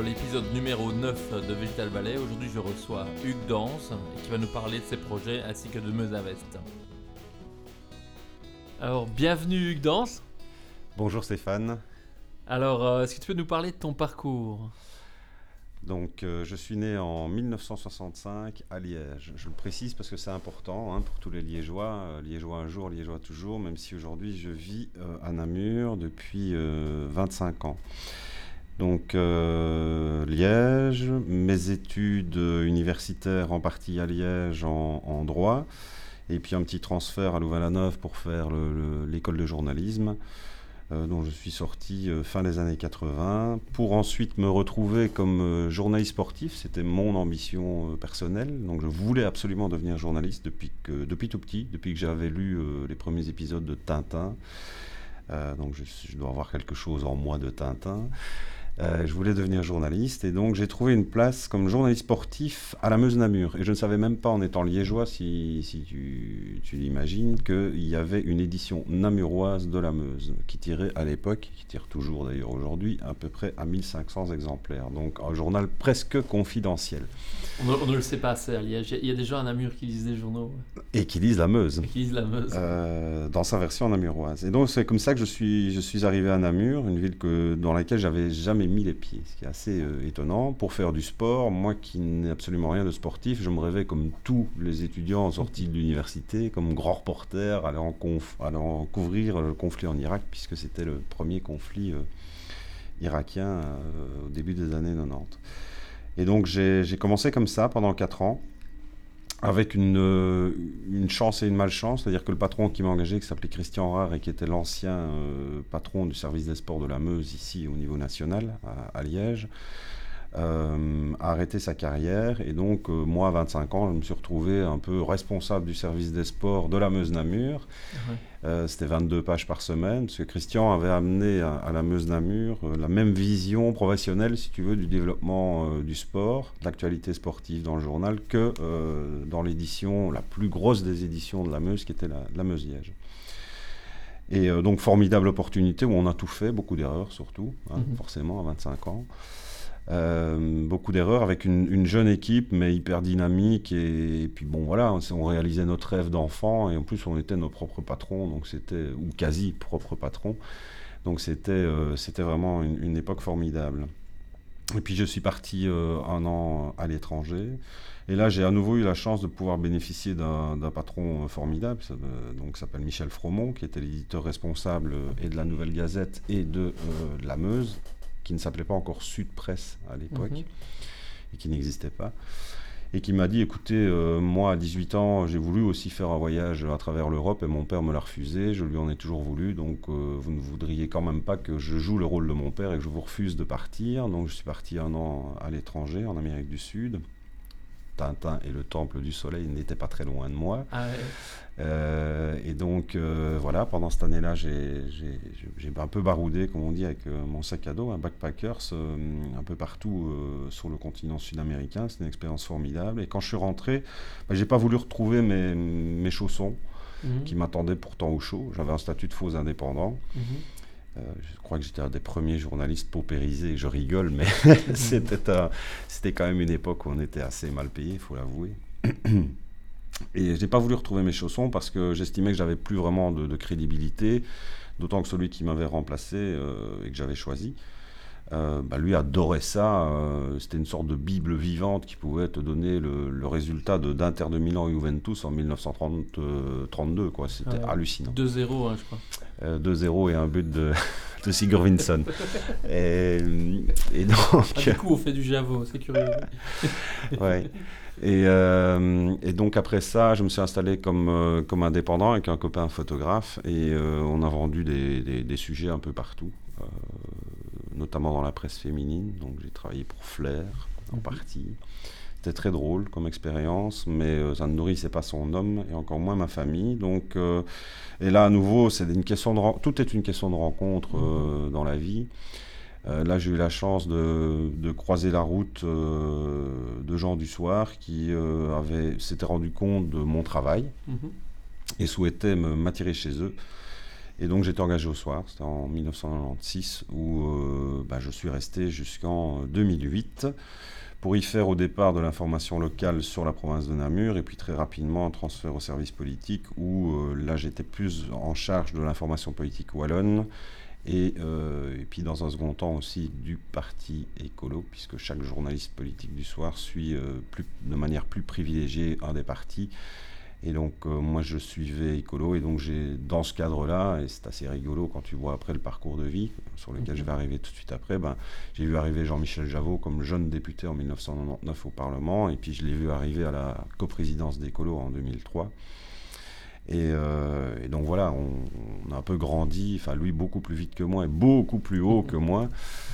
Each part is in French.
l'épisode numéro 9 de Vegetal Valley. Aujourd'hui, je reçois Hugues Danse qui va nous parler de ses projets ainsi que de Meuse Invest. Alors, bienvenue Hugues Danse. Bonjour Stéphane. Alors, est-ce que tu peux nous parler de ton parcours ? Donc, je suis né en 1965 à Liège. Je le précise parce que c'est important pour tous les Liégeois. Liégeois un jour, Liégeois toujours, même si aujourd'hui je vis à Namur depuis 25 ans. Donc, Liège, mes études universitaires en partie à Liège en droit, et puis un petit transfert à Louvain-la-Neuve pour faire l'école de journalisme. Dont je suis sorti fin des années 80, pour ensuite me retrouver comme journaliste sportif. C'était mon ambition personnelle, donc je voulais absolument devenir journaliste depuis tout petit, depuis que j'avais lu les premiers épisodes de Tintin. Donc je dois avoir quelque chose en moi de Tintin. Je voulais devenir journaliste et donc j'ai trouvé une place comme journaliste sportif à la Meuse-Namur. Et je ne savais même pas, en étant liégeois, si tu l'imagines, qu'il y avait une édition namuroise de la Meuse qui tirait à l'époque, qui tire toujours d'ailleurs aujourd'hui, à peu près à 1500 exemplaires. Donc un journal presque confidentiel. On ne le sait pas assez à Liège. Il y a des gens à Namur qui lisent des journaux. Et qui lisent la Meuse. Qui lisent la Meuse. Dans sa version namuroise. Et donc c'est comme ça que je suis arrivé à Namur, une ville dans laquelle j'avais jamais mis les pieds, ce qui est assez étonnant. Pour faire du sport, moi qui n'ai absolument rien de sportif, je me rêvais comme tous les étudiants sortis de l'université, comme grand reporter, allant couvrir le conflit en Irak, puisque c'était le premier conflit irakien au début des années 90. Et donc j'ai commencé comme ça pendant 4 ans, avec une chance et une malchance, c'est-à-dire que le patron qui m'a engagé, qui s'appelait Christian Rare et qui était l'ancien patron du service des sports de la Meuse ici au niveau national, à Liège, a arrêté sa carrière. Et donc moi, à 25 ans, je me suis retrouvé un peu responsable du service des sports de la Meuse-Namur. C'était 22 pages par semaine, parce que Christian avait amené à la Meuse-Namur la même vision professionnelle, si tu veux, du développement du sport, de l'actualité sportive dans le journal, que dans l'édition, la plus grosse des éditions de la Meuse, qui était la Meuse-Liège. Et donc, formidable opportunité où on a tout fait, beaucoup d'erreurs surtout, forcément, à 25 ans. Beaucoup d'erreurs avec une jeune équipe mais hyper dynamique et puis bon voilà, on réalisait notre rêve d'enfant et en plus on était nos propres patrons, donc c'était, ou quasi propres patrons, donc c'était vraiment une époque formidable. Et puis je suis parti 1 an à l'étranger et là j'ai à nouveau eu la chance de pouvoir bénéficier d'un patron formidable, donc s'appelle Michel Fromont, qui était l'éditeur responsable et de la Nouvelle Gazette et de la Meuse, qui ne s'appelait pas encore Sud Presse à l'époque, et qui n'existait pas, et qui m'a dit, écoutez, moi à 18 ans, j'ai voulu aussi faire un voyage à travers l'Europe, et mon père me l'a refusé, je lui en ai toujours voulu, donc vous ne voudriez quand même pas que je joue le rôle de mon père et que je vous refuse de partir. Donc je suis parti 1 an à l'étranger, en Amérique du Sud. Tintin et le Temple du Soleil n'étaient pas très loin de moi. Ah ouais. Et donc voilà, pendant cette année-là, j'ai un peu baroudé, comme on dit, avec mon sac à dos, un backpackers, un peu partout sur le continent sud-américain. C'était une expérience formidable. Et quand je suis rentré, j'ai pas voulu retrouver mes chaussons qui m'attendaient pourtant au chaud. J'avais un statut de faux indépendant. Je crois que j'étais un des premiers journalistes paupérisés, je rigole, mais c'était quand même une époque où on était assez mal payé, il faut l'avouer. Et je n'ai pas voulu retrouver mes chaussons parce que j'estimais que j'avais plus vraiment de crédibilité, d'autant que celui qui m'avait remplacé et que j'avais choisi, lui adorait ça. C'était une sorte de bible vivante qui pouvait te donner le résultat d'Inter de Milan et Juventus en 1932, quoi. C'était hallucinant. 2-0, je crois. 2-0 et un but de Sigurvinsson. Et donc... du coup, on fait du Javo, c'est curieux. Ouais. Et donc après ça, je me suis installé comme indépendant avec un copain photographe et on a vendu des sujets un peu partout, notamment dans la presse féminine. Donc j'ai travaillé pour Flair en partie. C'était très drôle comme expérience, mais ça ne nourrissait pas son homme et encore moins ma famille. Donc, et là à nouveau, tout est une question de rencontre dans la vie. Là, j'ai eu la chance de croiser la route de gens du soir qui s'étaient rendus compte de mon travail et souhaitaient m'attirer chez eux. Et donc j'étais engagé au soir, c'était en 1996, où je suis resté jusqu'en 2008 pour y faire au départ de l'information locale sur la province de Namur, et puis très rapidement un transfert au service politique, où là j'étais plus en charge de l'information politique wallonne, et puis dans un second temps aussi du parti écolo, puisque chaque journaliste politique du soir suit de manière plus privilégiée un des partis. Et donc moi je suivais écolo, et donc j'ai dans ce cadre-là, et c'est assez rigolo quand tu vois après le parcours de vie sur lequel je vais arriver tout de suite après, j'ai vu arriver Jean-Michel Javot comme jeune député en 1999 au Parlement, et puis je l'ai vu arriver à la coprésidence d'Écolo en 2003. Et donc voilà, on a un peu grandi, enfin lui beaucoup plus vite que moi et beaucoup plus haut que moi.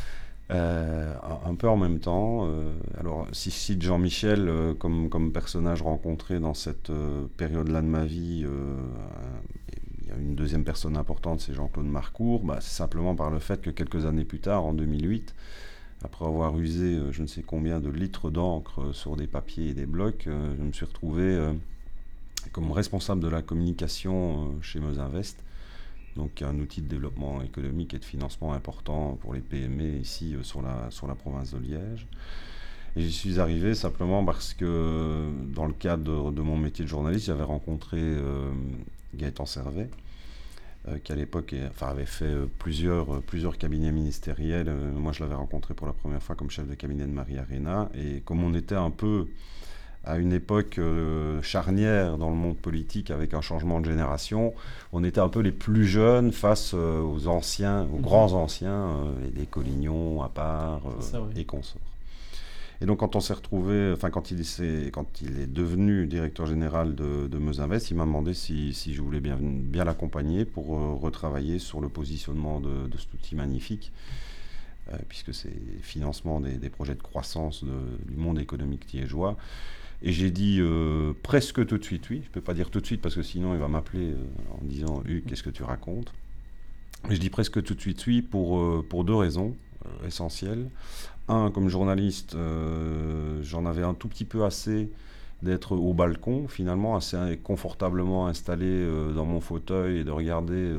Un peu en même temps. Alors, si je cite Jean-Michel comme personnage rencontré dans cette période-là de ma vie, il y a une deuxième personne importante, c'est Jean-Claude Marcourt. C'est simplement par le fait que quelques années plus tard, en 2008, après avoir usé je ne sais combien de litres d'encre sur des papiers et des blocs, je me suis retrouvé comme responsable de la communication chez Meusinvest. Donc un outil de développement économique et de financement important pour les PME ici sur la province de Liège. Et j'y suis arrivé simplement parce que dans le cadre de mon métier de journaliste, j'avais rencontré Gaëtan Servet, qui à l'époque avait fait plusieurs cabinets ministériels. Moi je l'avais rencontré pour la première fois comme chef de cabinet de Marie Arena. Et comme on était un peu à une époque charnière dans le monde politique avec un changement de génération, on était un peu les plus jeunes face aux anciens, aux grands anciens, les Collignon, Appart et consorts. Et donc quand on s'est retrouvé, quand il est devenu directeur général de Meusinvest, il m'a demandé si je voulais bien l'accompagner pour retravailler sur le positionnement de cet outil magnifique, puisque c'est le financement des projets de croissance du monde économique liégeois. Et j'ai dit presque tout de suite oui. Je ne peux pas dire tout de suite parce que sinon il va m'appeler en disant « qu'est-ce que tu racontes ?» Mais je dis presque tout de suite oui pour deux raisons essentielles. Un, comme journaliste, j'en avais un tout petit peu assez d'être au balcon, finalement, assez confortablement installé dans mon fauteuil et de regarder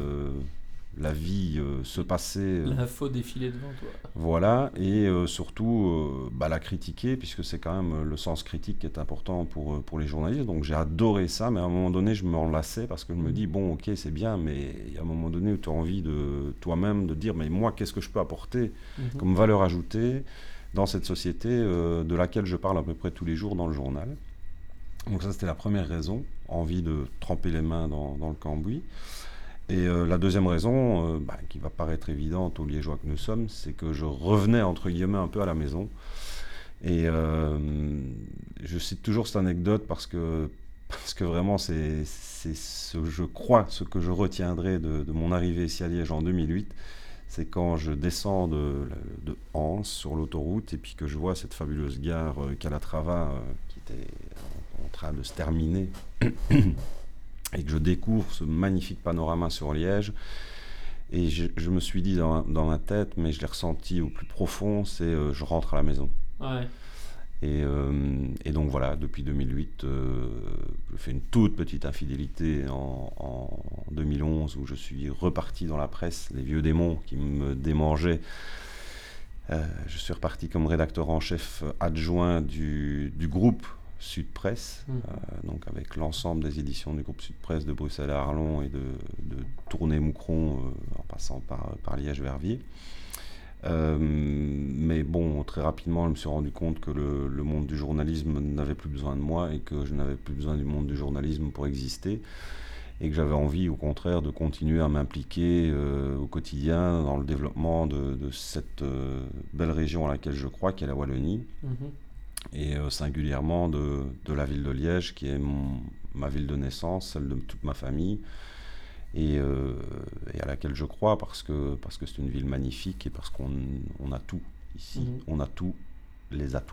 la vie se passer. L'info défiler devant toi. Voilà, et surtout la critiquer, puisque c'est quand même le sens critique qui est important pour les journalistes. Donc j'ai adoré ça, mais à un moment donné, je me lassais parce que je me dis, bon, ok, c'est bien, mais il y a un moment donné où tu as envie de toi-même de dire, mais moi, qu'est-ce que je peux apporter comme valeur ajoutée dans cette société de laquelle je parle à peu près tous les jours dans le journal. Donc ça, c'était la première raison, envie de tremper les mains dans le cambouis. Et la deuxième raison, qui va paraître évidente aux Liégeois que nous sommes, c'est que je revenais, entre guillemets, un peu à la maison. Et je cite toujours cette anecdote parce que vraiment, c'est je crois, ce que je retiendrai de mon arrivée ici à Liège en 2008, c'est quand je descends de Ans sur l'autoroute et puis que je vois cette fabuleuse gare Calatrava qui était en train de se terminer. Et que je découvre ce magnifique panorama sur Liège. Et je me suis dit dans ma tête, mais je l'ai ressenti au plus profond, c'est je rentre à la maison. Ouais. Et donc voilà, depuis 2008, je fais une toute petite infidélité en 2011 où je suis reparti dans la presse, les vieux démons qui me démangeaient. Je suis reparti comme rédacteur en chef adjoint du groupe Sud Presse, donc avec l'ensemble des éditions du groupe Sud Presse de Bruxelles à Arlon et de Tournai-Moucron en passant par Liège-Verviers. Mais bon, très rapidement, je me suis rendu compte que le monde du journalisme n'avait plus besoin de moi et que je n'avais plus besoin du monde du journalisme pour exister et que j'avais envie, au contraire, de continuer à m'impliquer au quotidien dans le développement de cette belle région à laquelle je crois, qui est la Wallonie. Et singulièrement de la ville de Liège, qui est ma ville de naissance, celle de toute ma famille, et à laquelle je crois parce que c'est une ville magnifique et parce qu'on a tout ici, on a tous les atouts.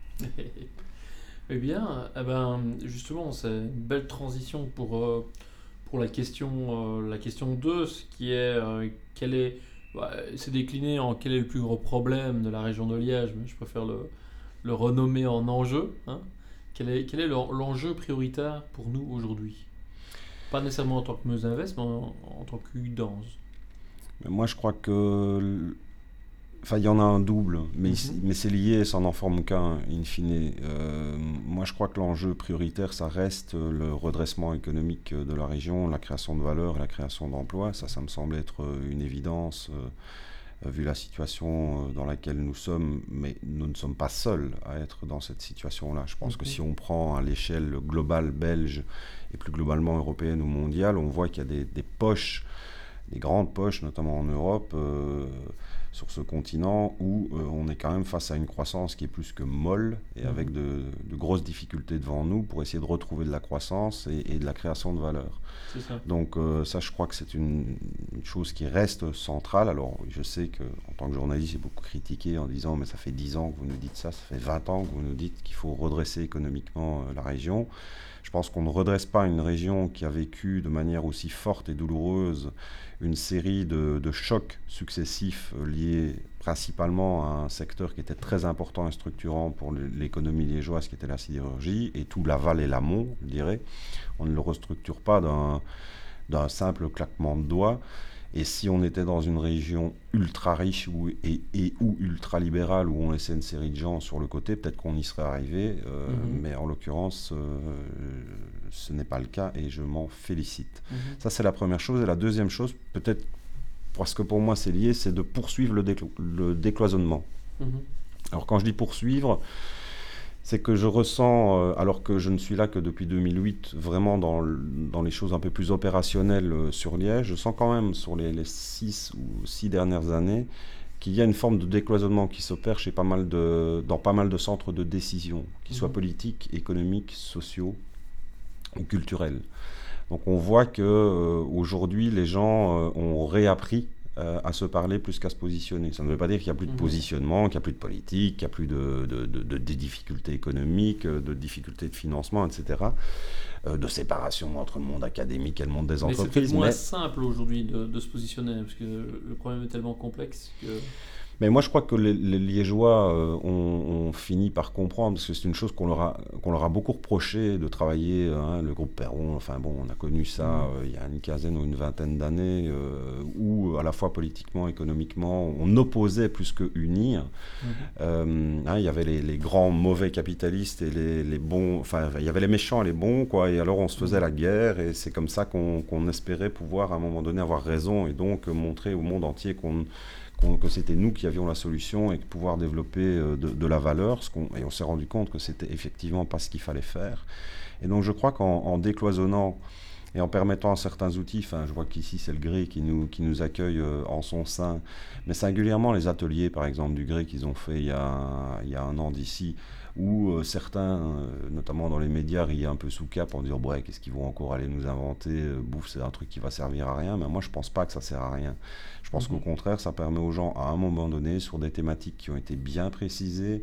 Eh bien, justement, c'est une belle transition pour la question 2, ce qui est, c'est décliné en quel est le plus gros problème de la région de Liège, mais je préfère le renommer en enjeu. Quel est l'enjeu prioritaire pour nous aujourd'hui ? Pas nécessairement en tant que Meuse Invest, mais en tant qu'Udange. Moi, je crois que... Enfin, il y en a un double, mais c'est lié, ça n'en forme qu'un, in fine. Moi, je crois que l'enjeu prioritaire, ça reste le redressement économique de la région, la création de valeur et la création d'emplois. Ça me semble être une évidence, vu la situation dans laquelle nous sommes, mais nous ne sommes pas seuls à être dans cette situation-là. Je pense que si on prend à l'échelle globale belge et plus globalement européenne ou mondiale, on voit qu'il y a des poches, des grandes poches, notamment en Europe, sur ce continent où on est quand même face à une croissance qui est plus que molle et avec de grosses difficultés devant nous pour essayer de retrouver de la croissance et de la création de valeur. C'est ça. Donc ça, je crois que c'est une chose qui reste centrale. Alors je sais qu'en tant que journaliste, j'ai beaucoup critiqué en disant mais ça fait 10 ans que vous nous dites ça fait 20 ans que vous nous dites qu'il faut redresser économiquement la région. Je pense qu'on ne redresse pas une région qui a vécu de manière aussi forte et douloureuse une série de chocs successifs liés principalement à un secteur qui était très important et structurant pour l'économie liégeoise, qui était la sidérurgie, et tout l'aval et l'amont, je dirais. On ne le restructure pas d'un simple claquement de doigts. Et si on était dans une région ultra riche ou ultra libérale, où on laissait une série de gens sur le côté, peut-être qu'on y serait arrivé. Mais en l'occurrence, ce n'est pas le cas et je m'en félicite. Ça, c'est la première chose. Et la deuxième chose, peut-être parce que pour moi c'est lié, c'est de poursuivre le décloisonnement. Alors quand je dis poursuivre, c'est que je ressens, alors que je ne suis là que depuis 2008, vraiment dans les choses un peu plus opérationnelles sur Liège, je sens quand même sur les 6 ou 6 dernières années qu'il y a une forme de décloisonnement qui s'opère dans pas mal de centres de décision, qu'ils soient politiques, économiques, sociaux ou culturels. Donc on voit qu'aujourd'hui, les gens ont réappris à se parler plus qu'à se positionner. Ça ne veut pas dire qu'il n'y a plus de positionnement, qu'il n'y a plus de politique, qu'il n'y a plus de difficultés économiques, de difficultés de financement, etc. De séparation entre le monde académique et le monde des entreprises. C'est moins simple aujourd'hui de se positionner, parce que le problème est tellement complexe que... Mais moi, je crois que les Liégeois ont fini par comprendre, parce que c'est une chose qu'on leur a beaucoup reproché de travailler, le groupe Perron, enfin bon, on a connu ça il y a une quinzaine ou une vingtaine d'années, où à la fois politiquement, économiquement, on opposait plus que unir. Il y avait les grands mauvais capitalistes et les bons, enfin il y avait les méchants et les bons, quoi, et alors on se faisait la guerre, et c'est comme ça qu'on espérait pouvoir à un moment donné avoir raison, et donc montrer au monde entier que c'était nous qui avions la solution et pouvoir développer de la valeur, et on s'est rendu compte que c'était effectivement pas ce qu'il fallait faire. Et donc je crois qu'en décloisonnant et en permettant à certains outils, je vois qu'ici c'est le GRE qui nous accueille en son sein, mais singulièrement les ateliers par exemple du GRE qu'ils ont fait il y a un an d'ici, où certains, notamment dans les médias, riaient un peu sous cap en disant ouais, qu'est-ce qu'ils vont encore aller nous inventer, bouffe, c'est un truc qui va servir à rien. Mais moi je pense pas que ça sert à rien. Je pense qu'au contraire, ça permet aux gens, à un moment donné, sur des thématiques qui ont été bien précisées,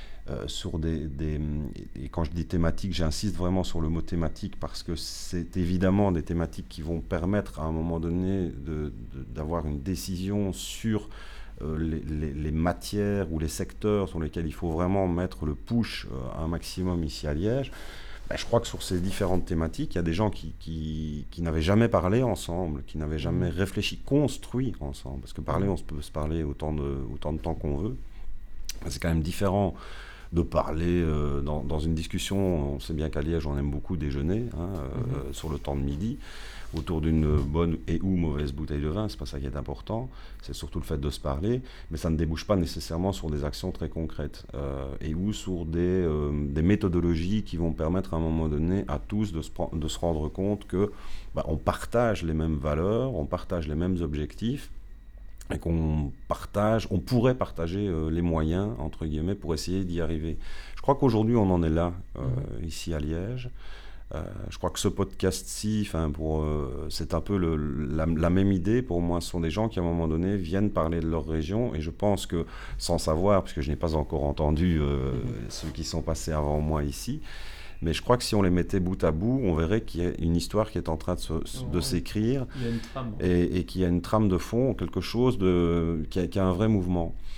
et quand je dis thématiques, j'insiste vraiment sur le mot thématique, parce que c'est évidemment des thématiques qui vont permettre à un moment donné d'avoir une décision sur les matières ou les secteurs sur lesquels il faut vraiment mettre le push un maximum ici à Liège. Je crois que sur ces différentes thématiques, il y a des gens qui n'avaient jamais parlé ensemble, qui n'avaient jamais réfléchi, construit ensemble. Parce que parler, on peut se parler autant de temps qu'on veut. C'est quand même différent de parler dans une discussion. On sait bien qu'à Liège, on aime beaucoup déjeuner sur le temps de midi, autour d'une bonne et ou mauvaise bouteille de vin. C'est pas ça qui est important, c'est surtout le fait de se parler, mais ça ne débouche pas nécessairement sur des actions très concrètes et ou sur des méthodologies qui vont permettre à un moment donné à tous de se rendre compte que on partage les mêmes valeurs, on partage les mêmes objectifs, et on pourrait partager les moyens, entre guillemets, pour essayer d'y arriver. Je crois qu'aujourd'hui, on en est là, ici à Liège. Je crois que ce podcast-ci, c'est un peu la même idée. Pour moi, ce sont des gens qui, à un moment donné, viennent parler de leur région. Et je pense que, sans savoir, puisque je n'ai pas encore entendu ceux qui sont passés avant moi ici, mais je crois que si on les mettait bout à bout, on verrait qu'il y a une histoire qui est en train de s'écrire. Il y a une trame. Et qu'il y a une trame de fond, quelque chose qui a un vrai mouvement.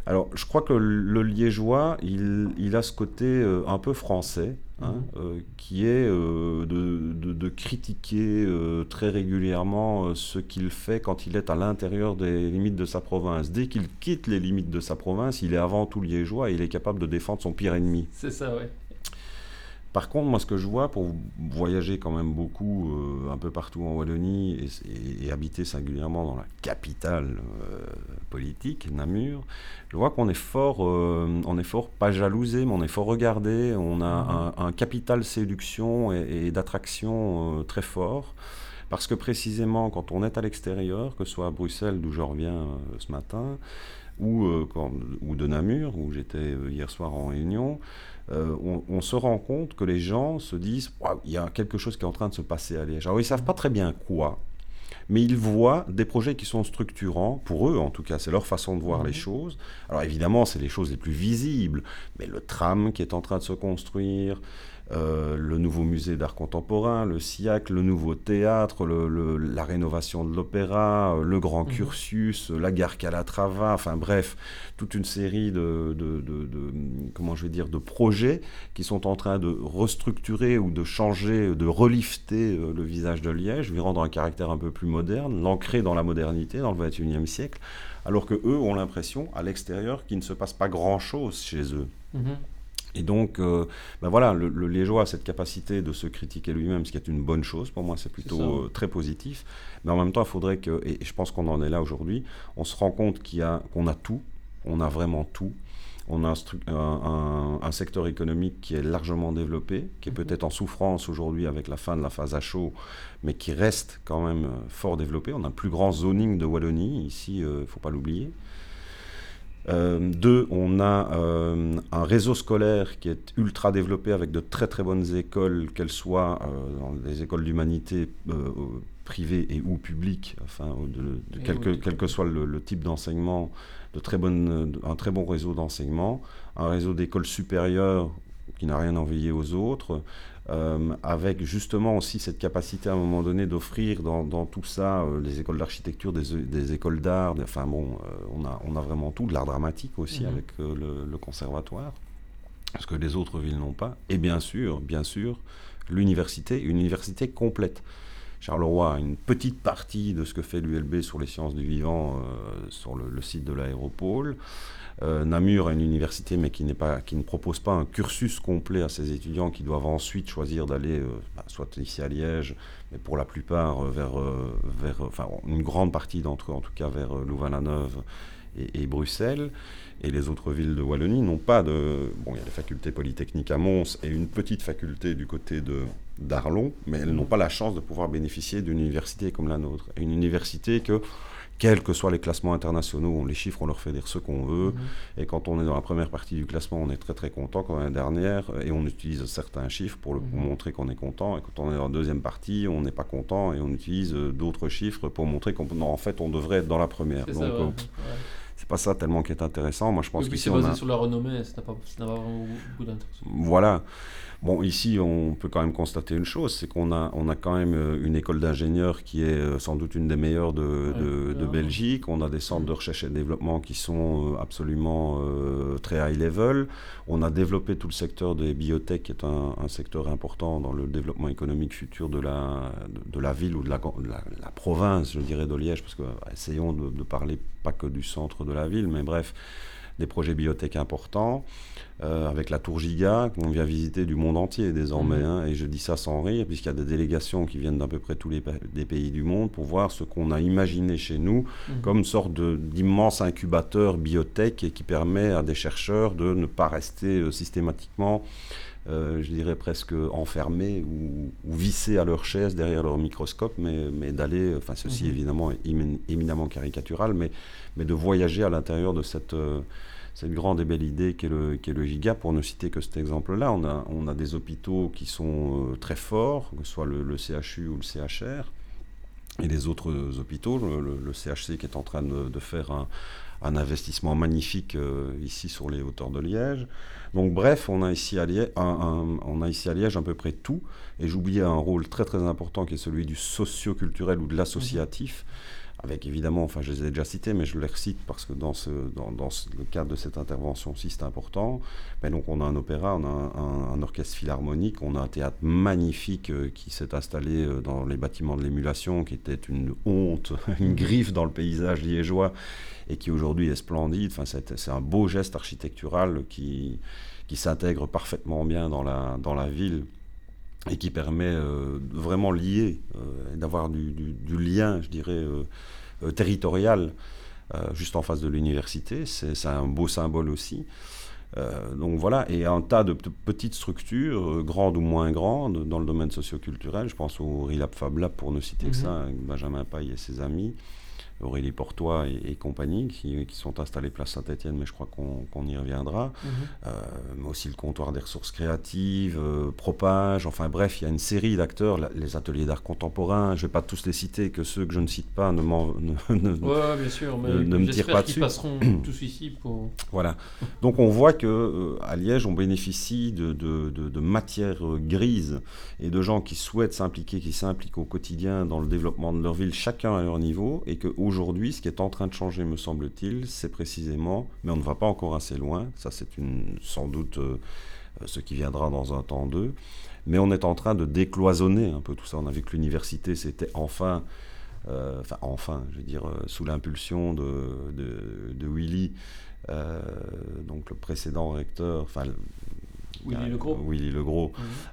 Alors, je crois que le liégeois, il a ce côté un peu français, qui est de critiquer très régulièrement ce qu'il fait quand il est à l'intérieur des limites de sa province. Dès qu'il quitte les limites de sa province, il est avant tout liégeois et il est capable de défendre son pire ennemi. C'est ça, ouais. Par contre, moi, ce que je vois, pour voyager quand même beaucoup, un peu partout en Wallonie, et habiter singulièrement dans la capitale politique, Namur, je vois qu'on est fort, pas jalousé, mais on est fort regardé. On a un capital séduction et d'attraction très fort. Parce que précisément, quand on est à l'extérieur, que ce soit à Bruxelles, d'où je reviens ce matin, ou de Namur, où j'étais hier soir en réunion, on se rend compte que les gens se disent « il y a quelque chose qui est en train de se passer à Liège ». Alors ils ne savent pas très bien quoi, mais ils voient des projets qui sont structurants, pour eux en tout cas, c'est leur façon de voir les choses. Alors évidemment, c'est les choses les plus visibles, mais le tram qui est en train de se construire, le nouveau musée d'art contemporain, le SIAC, le nouveau théâtre, la rénovation de l'opéra, le grand cursus, la gare Calatrava, enfin bref, toute une série comment je vais dire, de projets qui sont en train de restructurer ou de changer, de relifter le visage de Liège, lui rendre un caractère un peu plus moderne, l'ancrer dans la modernité, dans le XXIe siècle, alors que eux ont l'impression, à l'extérieur, qu'il ne se passe pas grand-chose chez eux. Et donc, voilà, le Liégeois a cette capacité de se critiquer lui-même, ce qui est une bonne chose. Pour moi, c'est plutôt très positif. Mais en même temps, il faudrait que, et je pense qu'on en est là aujourd'hui, on se rend compte qu'on a tout, on a vraiment tout. On a un secteur économique qui est largement développé, qui est peut-être en souffrance aujourd'hui avec la fin de la phase à chaud, mais qui reste quand même fort développé. On a le plus grand zoning de Wallonie, ici, il ne faut pas l'oublier. Deux, on a un réseau scolaire qui est ultra développé avec de très très bonnes écoles, qu'elles soient dans les écoles d'humanité privées et ou publiques, enfin, quel que soit le type d'enseignement, un très bon réseau d'enseignement, un réseau d'écoles supérieures qui n'a rien envié aux autres, avec justement aussi cette capacité à un moment donné d'offrir dans tout ça les écoles d'architecture, des écoles d'art, enfin bon, on a vraiment tout, de l'art dramatique aussi avec le conservatoire, ce que les autres villes n'ont pas, et bien sûr, l'université, une université complète. Charleroi a une petite partie de ce que fait l'ULB sur les sciences du vivant sur le site de l'Aéropole. Namur a une université, mais qui ne propose pas un cursus complet à ses étudiants qui doivent ensuite choisir d'aller, soit ici à Liège, mais pour la plupart enfin une grande partie d'entre eux en tout cas vers Louvain-la-Neuve et Bruxelles. Et les autres villes de Wallonie n'ont pas de... Bon, il y a les facultés polytechniques à Mons et une petite faculté du côté d'Arlon, mais elles n'ont pas la chance de pouvoir bénéficier d'une université comme la nôtre. Une université que, quels que soient les classements internationaux, les chiffres, on leur fait dire ce qu'on veut. Et quand on est dans la première partie du classement, on est très très content. Quand on est la dernière, et on utilise certains chiffres pour montrer qu'on est content. Et quand on est dans la deuxième partie, on n'est pas content et on utilise d'autres chiffres pour montrer qu'en fait, on devrait être dans la première. Donc, c'est pas ça tellement qui est intéressant. Moi, je pense que c'est basé sur la renommée, ça n'a pas vraiment beaucoup d'intérêt. Voilà. Bon, ici, on peut quand même constater une chose, c'est qu'on a quand même une école d'ingénieurs qui est sans doute une des meilleures de Belgique. On a des centres de recherche et de développement qui sont absolument très high level. On a développé tout le secteur des biotech, qui est un secteur important dans le développement économique futur de la ville ou de la province, je dirais, de Liège, parce que essayons de parler pas que du centre de la ville, mais bref, des projets biotech importants, avec la Tour Giga, qu'on vient visiter du monde entier désormais, et je dis ça sans rire, puisqu'il y a des délégations qui viennent d'à peu près tous des pays du monde pour voir ce qu'on a imaginé chez nous comme une sorte d'immense incubateur biotech et qui permet à des chercheurs de ne pas rester systématiquement, je dirais presque enfermés ou vissés à leur chaise derrière leur microscope, mais d'aller, enfin ceci évidemment est éminemment caricatural, mais de voyager à l'intérieur de cette grande et belle idée qu'est le Giga. Pour ne citer que cet exemple-là, on a des hôpitaux qui sont très forts, que ce soit le CHU ou le CHR, et les autres hôpitaux, le CHC qui est en train de faire un investissement magnifique ici sur les hauteurs de Liège. Donc bref, on a ici à Liège à peu près tout, et j'oubliais un rôle très très important qui est celui du socio-culturel ou de l'associatif, avec évidemment, enfin je les ai déjà cités, mais je les recite parce que dans le cadre de cette intervention-ci, c'est important. Ben donc on a un opéra, on a un orchestre philharmonique, on a un théâtre magnifique qui s'est installé dans les bâtiments de l'émulation, qui était une honte, une griffe dans le paysage liégeois, et qui aujourd'hui est splendide. Enfin, c'est un beau geste architectural qui s'intègre parfaitement bien dans la ville, et qui permet de vraiment lier, d'avoir du lien, je dirais, territorial, juste en face de l'université. C'est un beau symbole aussi. Donc voilà, et un tas de petites structures, grandes ou moins grandes, dans le domaine socioculturel. Je pense au RILAB Fab Lab, pour ne citer que ça, avec Benjamin Paille et ses amis, Aurélie Portois et compagnie, qui sont installés place Saint-Étienne, mais je crois qu'on y reviendra. Mais aussi le comptoir des ressources créatives, Propage, enfin bref, il y a une série d'acteurs, les ateliers d'art contemporain, je ne vais pas tous les citer, que ceux que je ne cite pas ne bien sûr, mais me tirent pas dessus. Qu'ils passeront tous ici pour... Voilà. Donc on voit qu'à Liège, on bénéficie de matières grises et de gens qui souhaitent s'impliquer, qui s'impliquent au quotidien dans le développement de leur ville, chacun à leur niveau, et qu'aujourd'hui, ce qui est en train de changer, me semble-t-il, c'est précisément, mais on ne va pas encore assez loin, ça c'est sans doute ce qui viendra dans un temps d'eux, mais on est en train de décloisonner un peu tout ça. On a vu que l'université, c'était enfin, je veux dire, sous l'impulsion de Willy, donc le précédent recteur, Willy Legros,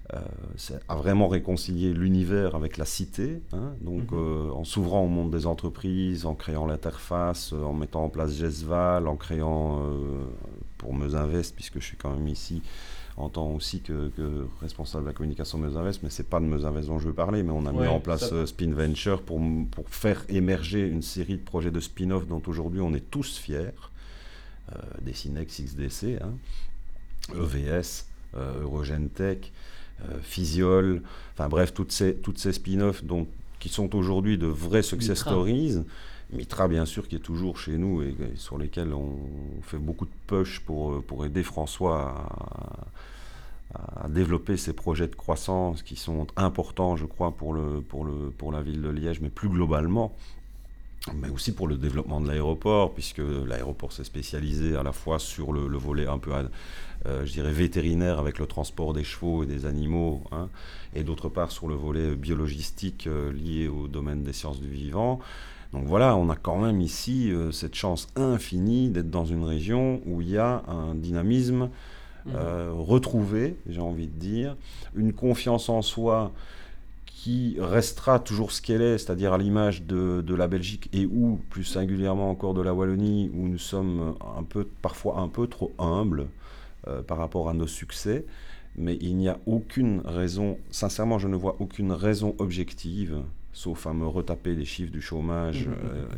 a vraiment réconcilié l'univers avec la cité, hein, donc en s'ouvrant au monde des entreprises, en créant l'interface, en mettant en place GESVAL, en créant pour Meusinvest, puisque je suis quand même ici en tant aussi que responsable de la communication de Meusinvest, mais c'est pas de Meusinvest dont je veux parler, mais on a mis en place Spin Venture pour faire émerger une série de projets de spin-off dont aujourd'hui on est tous fiers, Desinex, XDC, hein, EVS, Eurogentech, Physiol, enfin bref, toutes ces spin-offs qui sont aujourd'hui de vrais success stories. Mitra, bien sûr, qui est toujours chez nous et sur lesquels on fait beaucoup de push pour aider François à développer ces projets de croissance qui sont importants, je crois, pour la ville de Liège, mais plus globalement, mais aussi pour le développement de l'aéroport, puisque l'aéroport s'est spécialisé à la fois sur le volet un peu, je dirais, vétérinaire, avec le transport des chevaux et des animaux, hein, et d'autre part sur le volet biologistique lié au domaine des sciences du vivant. Donc voilà, on a quand même ici cette chance infinie d'être dans une région où il y a un dynamisme retrouvé, j'ai envie de dire, une confiance en soi qui restera toujours ce qu'elle est, c'est-à-dire à l'image de la Belgique et ou plus singulièrement encore de la Wallonie, où nous sommes parfois un peu trop humbles par rapport à nos succès, mais il n'y a aucune raison, sincèrement je ne vois aucune raison objective, sauf à me retaper les chiffres du chômage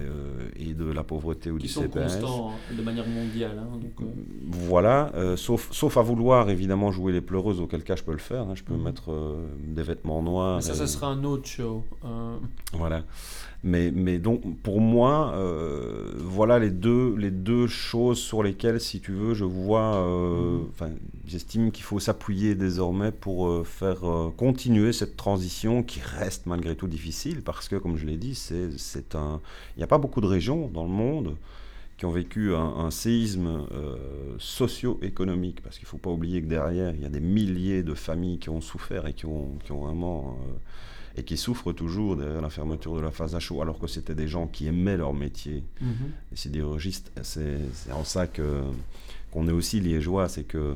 et de la pauvreté ou du CPS. Qui sont constants de manière mondiale. Hein, donc, Voilà, sauf à vouloir évidemment jouer les pleureuses, auquel cas je peux le faire. Hein, je peux mettre des vêtements noirs. Mais ça sera un autre show. Voilà. Mais donc, pour moi, voilà les deux choses sur lesquelles, si tu veux, je vois, j'estime qu'il faut s'appuyer désormais pour faire continuer cette transition qui reste malgré tout difficile, parce que, comme je l'ai dit, il n'y a pas beaucoup de régions dans le monde qui ont vécu un séisme socio-économique, parce qu'il ne faut pas oublier que derrière, il y a des milliers de familles qui ont souffert et qui ont vraiment... et qui souffrent toujours derrière la fermeture de la phase à chaud, alors que c'était des gens qui aimaient leur métier. Les sidérurgistes, c'est en ça qu'on est aussi liégeois, c'est que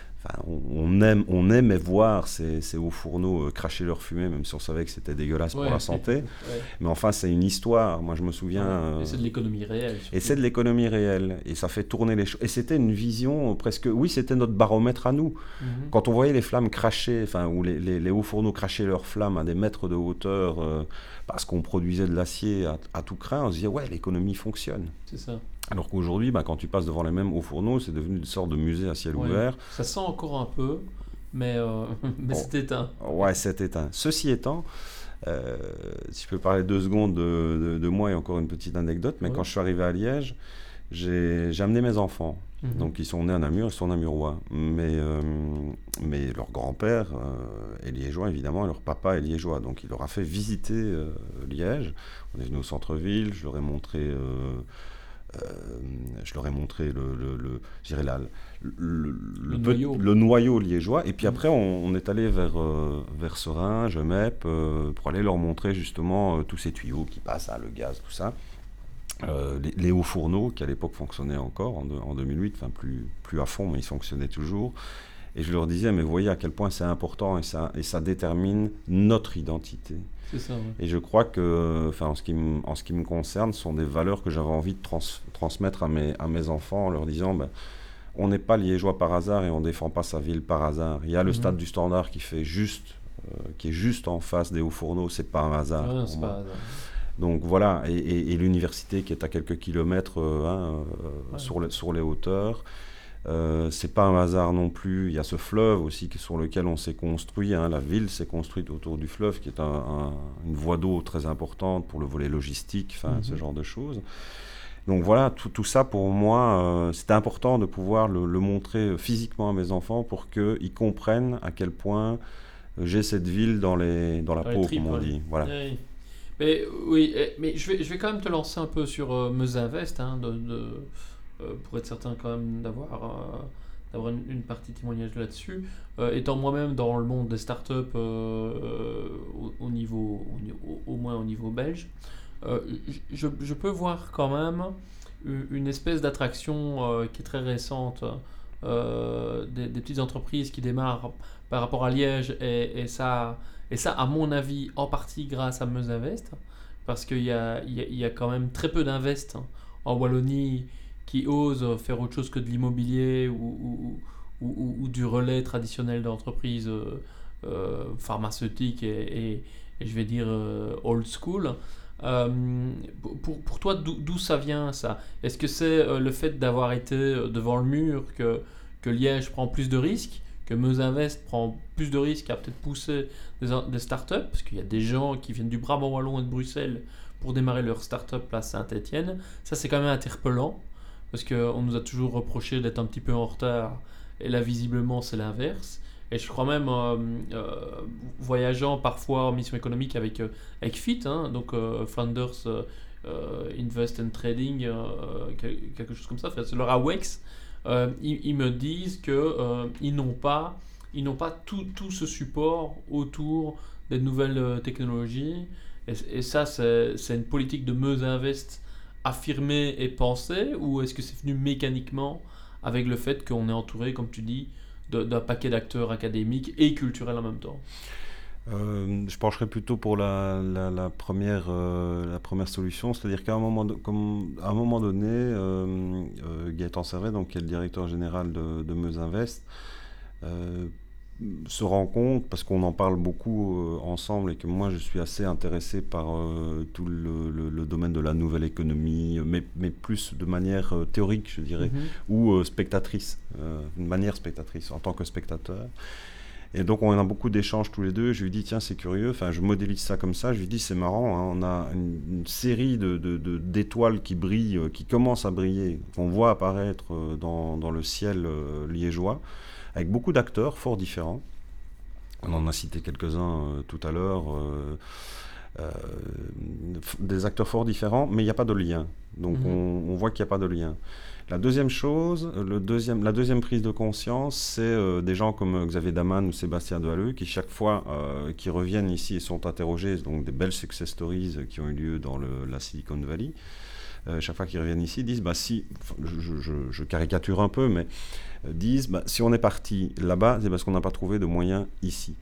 on aimait voir ces hauts fourneaux cracher leur fumée, même si on savait que c'était dégueulasse pour la santé. Mais enfin, c'est une histoire. Moi, je me souviens... et c'est de l'économie réelle. Surtout. Et c'est de l'économie réelle. Et ça fait tourner les choses. Et c'était une vision presque... Oui, c'était notre baromètre à nous. Quand on voyait les flammes cracher, ou les hauts fourneaux cracher leurs flammes à des mètres de hauteur, parce qu'on produisait de l'acier à tout crin, on se disait, ouais, l'économie fonctionne. C'est ça. Alors qu'aujourd'hui, quand tu passes devant les mêmes hauts fournaux, c'est devenu une sorte de musée à ciel ouvert. Ça sent encore un peu, mais c'est éteint. Ouais, c'est éteint. Ceci étant, si je peux parler 2 secondes de moi et encore une petite anecdote, mais quand je suis arrivé à Liège, j'ai amené mes enfants. Donc ils sont nés à Namur, ils sont namurois. Mais leur grand-père est liégeois évidemment, et leur papa est liégeois. Donc il leur a fait visiter Liège. On est venu au centre-ville, je leur ai montré je dirais le noyau liégeois. Et puis après, on est allé vers Seringes, Mep, pour aller leur montrer justement tous ces tuyaux qui passent, le gaz, tout ça. Les hauts fourneaux, qui à l'époque fonctionnaient encore en 2008, enfin plus à fond, mais ils fonctionnaient toujours. Et je leur disais, mais voyez à quel point c'est important et ça détermine notre identité. C'est ça, ouais. Et je crois que, en ce qui me concerne, ce sont des valeurs que j'avais envie de transmettre à mes enfants en leur disant, on n'est pas liégeois par hasard et on ne défend pas sa ville par hasard. Il y a le stade du Standard qui est juste en face des hauts fourneaux, c'est pas un hasard. Ouais, c'est pas un hasard. Donc voilà, et l'université qui est à quelques kilomètres sur les hauteurs. C'est pas un hasard non plus. Il y a ce fleuve aussi sur lequel on s'est construit. La ville s'est construite autour du fleuve, qui est une voie d'eau très importante pour le volet logistique, ce genre de choses. Donc voilà, tout ça pour moi, c'était important de pouvoir le montrer physiquement à mes enfants pour qu'ils comprennent à quel point j'ai cette ville dans la peau, comme on dit. Voilà. Oui. Mais oui, mais je vais quand même te lancer un peu sur Meusinvest, pour être certain quand même d'avoir une partie témoignage là-dessus. Étant moi-même dans le monde des startups au moins au niveau belge, je peux voir quand même une espèce d'attraction qui est très récente des petites entreprises qui démarrent par rapport à Liège et ça, à mon avis, en partie grâce à Meusinvest, parce qu'il y a quand même très peu d'invest en Wallonie qui osent faire autre chose que de l'immobilier ou du relais traditionnel d'entreprises pharmaceutiques et je vais dire old school. Pour toi, d'où ça vient ça? Est-ce que c'est le fait d'avoir été devant le mur que Liège prend plus de risques, que Meusinvest prend plus de risques à peut-être pousser des startups, parce qu'il y a des gens qui viennent du Brabant Wallon et de Bruxelles pour démarrer leur startup à Saint-Étienne. Ça, c'est quand même interpellant, parce qu'on nous a toujours reproché d'être un petit peu en retard, et là, visiblement, c'est l'inverse. Et je crois même, voyageant parfois en mission économique avec FIT, donc Founders Invest and Trading, quelque chose comme ça, c'est leur AWEX, ils me disent qu'ils n'ont pas tout ce support autour des nouvelles technologies. Et ça, c'est une politique de Meusinvest affirmée et pensée, ou est-ce que c'est venu mécaniquement avec le fait qu'on est entouré, comme tu dis, d'un paquet d'acteurs académiques et culturels en même temps? Je pencherais plutôt pour la première solution, c'est-à-dire qu'à un moment donné, Gaëtan Servet, donc, qui est le directeur général de Meusinvest, se rend compte, parce qu'on en parle beaucoup ensemble et que moi je suis assez intéressé par tout le domaine de la nouvelle économie, mais plus de manière théorique, je dirais, ou spectatrice, une manière spectatrice en tant que spectateur. Et donc on a beaucoup d'échanges tous les deux. Je lui dis tiens, c'est curieux, je modélise ça comme ça. Je lui dis c'est marrant, on a une série d'étoiles qui brillent, qui commencent à briller, qu'on voit apparaître dans le ciel liégeois, avec beaucoup d'acteurs fort différents. On en a cité quelques-uns tout à l'heure, des acteurs fort différents, mais il n'y a pas de lien. Donc on voit qu'il n'y a pas de lien. La deuxième chose, la deuxième prise de conscience, c'est des gens comme Xavier Daman ou Sébastien Doilleux qui chaque fois qui reviennent ici et sont interrogés, donc des belles success stories qui ont eu lieu dans la Silicon Valley, chaque fois qu'ils reviennent ici, disent si, je caricature un peu, mais disent si on est parti là-bas, c'est parce qu'on n'a pas trouvé de moyens ici.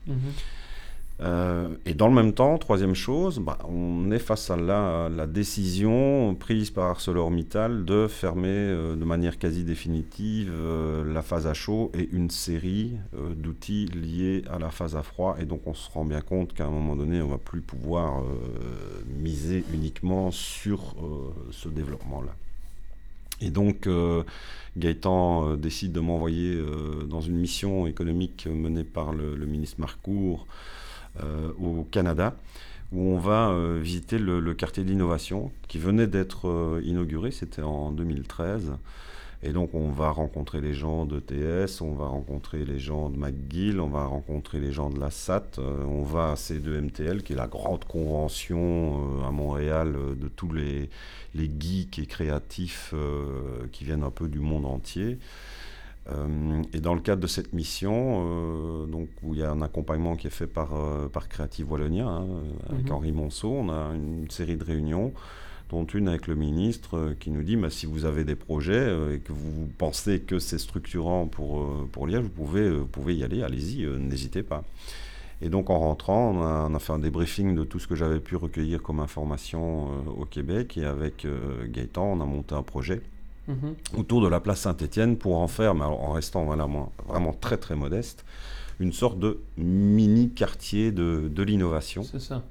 Et dans le même temps, troisième chose, on est face à la décision prise par ArcelorMittal de fermer de manière quasi définitive la phase à chaud et une série d'outils liés à la phase à froid. Et donc on se rend bien compte qu'à un moment donné, on ne va plus pouvoir miser uniquement sur ce développement-là. Et donc Gaëtan décide de m'envoyer dans une mission économique menée par le ministre Marcourt au Canada, où on va visiter le quartier de l'innovation qui venait d'être inauguré, c'était en 2013, Et donc on va rencontrer les gens de TS, on va rencontrer les gens de McGill, on va rencontrer les gens de la SAT, on va à C2MTL, qui est la grande convention à Montréal de tous les geeks et créatifs qui viennent un peu du monde entier. Et dans le cadre de cette mission, donc, où il y a un accompagnement qui est fait par Creative Wallonia, avec Henri Monceau, on a une série de réunions, dont une avec le ministre qui nous dit si vous avez des projets et que vous pensez que c'est structurant pour Liège, vous pouvez y aller, allez-y, n'hésitez pas. Et donc en rentrant, on a fait un débriefing de tout ce que j'avais pu recueillir comme information au Québec, et avec Gaëtan, on a monté un projet autour de la place Saint-Étienne pour en faire, mais alors, en restant vraiment très très modeste, une sorte de mini quartier de l'innovation. C'est ça.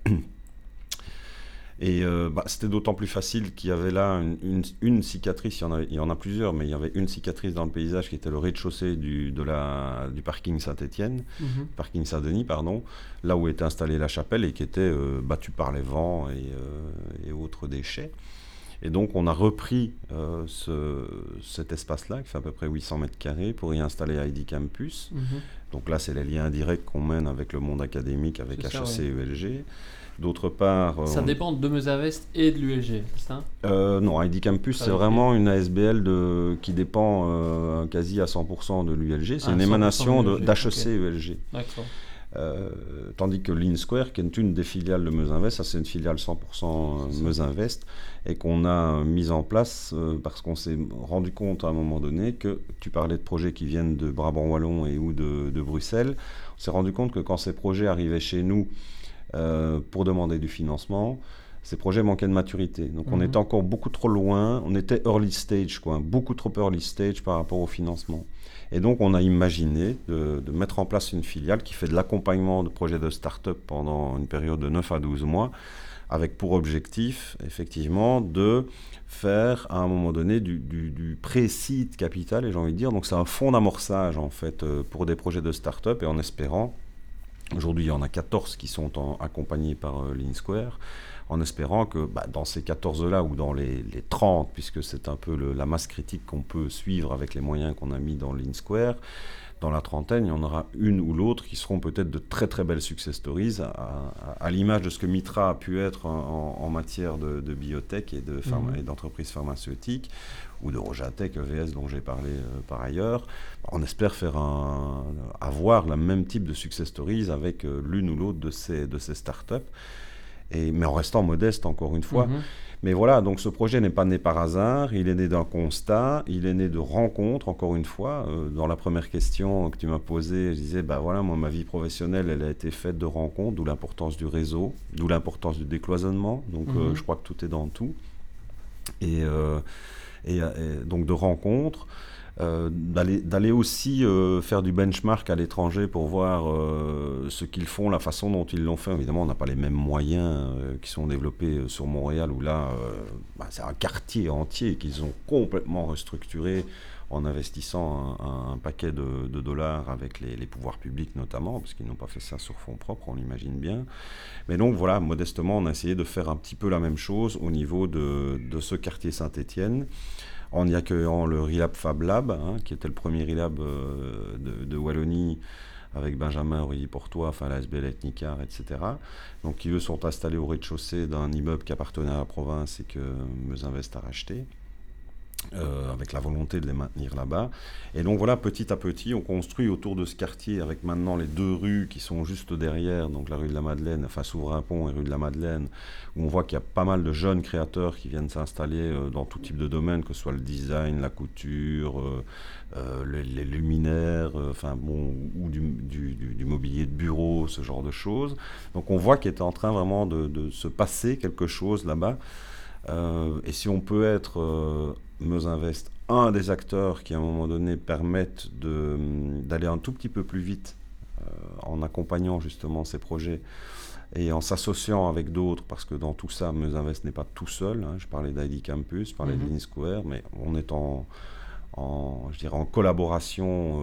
Et c'était d'autant plus facile qu'il y avait là une cicatrice, il y en a plusieurs, mais il y avait une cicatrice dans le paysage qui était le rez-de-chaussée du parking Saint-Étienne, parking Saint-Denis, pardon, là où était installée la chapelle et qui était battue par les vents et autres déchets. Et donc on a repris cet espace-là, qui fait à peu près 800 mètres carrés, pour y installer ID Campus. Donc là, c'est les liens indirects qu'on mène avec le monde académique, avec HEC et ULG. D'autre part... ça dépend de Meuse-Invest et de l'ULG, c'est ça ? Non, ID Campus, c'est vraiment une ASBL qui dépend quasi à 100% de l'ULG. C'est une émanation d'HEC et ULG. D'accord. Tandis que Lean Square, qui est une des filiales de Meuse-Invest, ça c'est une filiale 100% Meuse-Invest, et qu'on a mise en place parce qu'on s'est rendu compte à un moment donné que tu parlais de projets qui viennent de Brabant-Wallon ou de Bruxelles. On s'est rendu compte que quand ces projets arrivaient chez nous pour demander du financement, ces projets manquaient de maturité. Donc on était encore beaucoup trop loin, on était early stage, beaucoup trop early stage par rapport au financement. Et donc on a imaginé de mettre en place une filiale qui fait de l'accompagnement de projets de start-up pendant une période de 9 à 12 mois, avec pour objectif, effectivement, de faire à un moment donné du pré-seed capital, et j'ai envie de dire, donc c'est un fonds d'amorçage en fait pour des projets de start-up, et en espérant, aujourd'hui il y en a 14 qui sont accompagnés par Lean Square, en espérant que dans ces 14-là ou dans les 30, puisque c'est un peu la masse critique qu'on peut suivre avec les moyens qu'on a mis dans Lean Square, dans la trentaine, il y en aura une ou l'autre qui seront peut-être de très très belles success stories, à l'image de ce que Mitra a pu être en matière de biotech et d'entreprises pharmaceutiques, ou de Rojatech, EVS dont j'ai parlé par ailleurs. On espère avoir le même type de success stories avec l'une ou l'autre de ces startups. Mais en restant modeste, encore une fois. Mais voilà, donc ce projet n'est pas né par hasard, il est né d'un constat, il est né de rencontres, encore une fois. Dans la première question que tu m'as posée, je disais, moi, ma vie professionnelle, elle a été faite de rencontres, d'où l'importance du réseau, d'où l'importance du décloisonnement. Donc, je crois que tout est dans tout. Et donc, de rencontres. D'aller aussi faire du benchmark à l'étranger pour voir ce qu'ils font, la façon dont ils l'ont fait. Évidemment, on n'a pas les mêmes moyens qui sont développés sur Montréal, où là, c'est un quartier entier qu'ils ont complètement restructuré en investissant un paquet de dollars avec les pouvoirs publics notamment, parce qu'ils n'ont pas fait ça sur fonds propres, on l'imagine bien. Mais donc voilà, modestement, on a essayé de faire un petit peu la même chose au niveau de ce quartier Saint-Étienne, en y accueillant le Relab Fab Lab, qui était le premier Relab de Wallonie, avec Benjamin Aurélie-Portois, la SBL Ethnicar, etc. Donc qui, eux, sont installés au rez-de-chaussée d'un immeuble qui appartenait à la province et que Meuse-Invest a racheté, avec la volonté de les maintenir là-bas. Et donc voilà, petit à petit, on construit autour de ce quartier, avec maintenant les deux rues qui sont juste derrière, donc la rue de la Madeleine, Souverain-Pont et rue de la Madeleine, où on voit qu'il y a pas mal de jeunes créateurs qui viennent s'installer dans tout type de domaine, que ce soit le design, la couture, les luminaires, ou du mobilier de bureau, ce genre de choses. Donc on voit qu'il est en train vraiment de se passer quelque chose là-bas. Et si on peut être Meuse-Invest, un des acteurs qui à un moment donné permettent d'aller un tout petit peu plus vite en accompagnant justement ces projets et en s'associant avec d'autres, parce que dans tout ça, Meuse-Invest n'est pas tout seul. Je parlais d'ID Campus, je parlais de Lean Square, mais on est en collaboration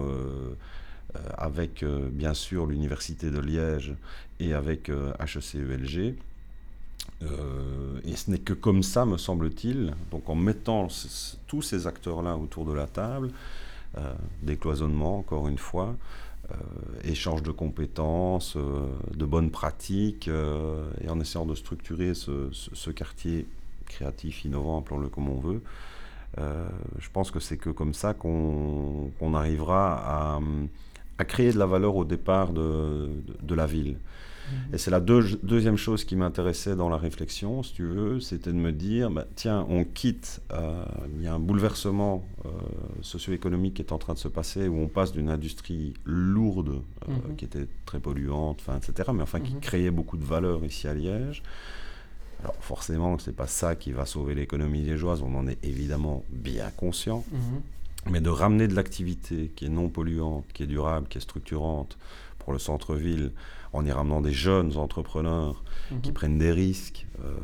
avec bien sûr l'Université de Liège et avec HEC-ULG. Et ce n'est que comme ça, me semble-t-il, donc en mettant tous ces acteurs-là autour de la table, décloisonnement, encore une fois, échange de compétences, de bonnes pratiques, et en essayant de structurer ce quartier créatif, innovant, appelons-le comme on veut, je pense que c'est que comme ça qu'on arrivera à créer de la valeur au départ de la ville. Et c'est la deuxième chose qui m'intéressait dans la réflexion, si tu veux, c'était de me dire, bah, tiens, on quitte, il y a un bouleversement socio-économique qui est en train de se passer, où on passe d'une industrie lourde, qui était très polluante, etc., mais enfin qui créait beaucoup de valeur ici à Liège. Alors forcément, ce n'est pas ça qui va sauver l'économie liégeoise, on en est évidemment bien conscient, mais de ramener de l'activité qui est non polluante, qui est durable, qui est structurante pour le centre-ville, en y ramenant des jeunes entrepreneurs qui prennent des risques.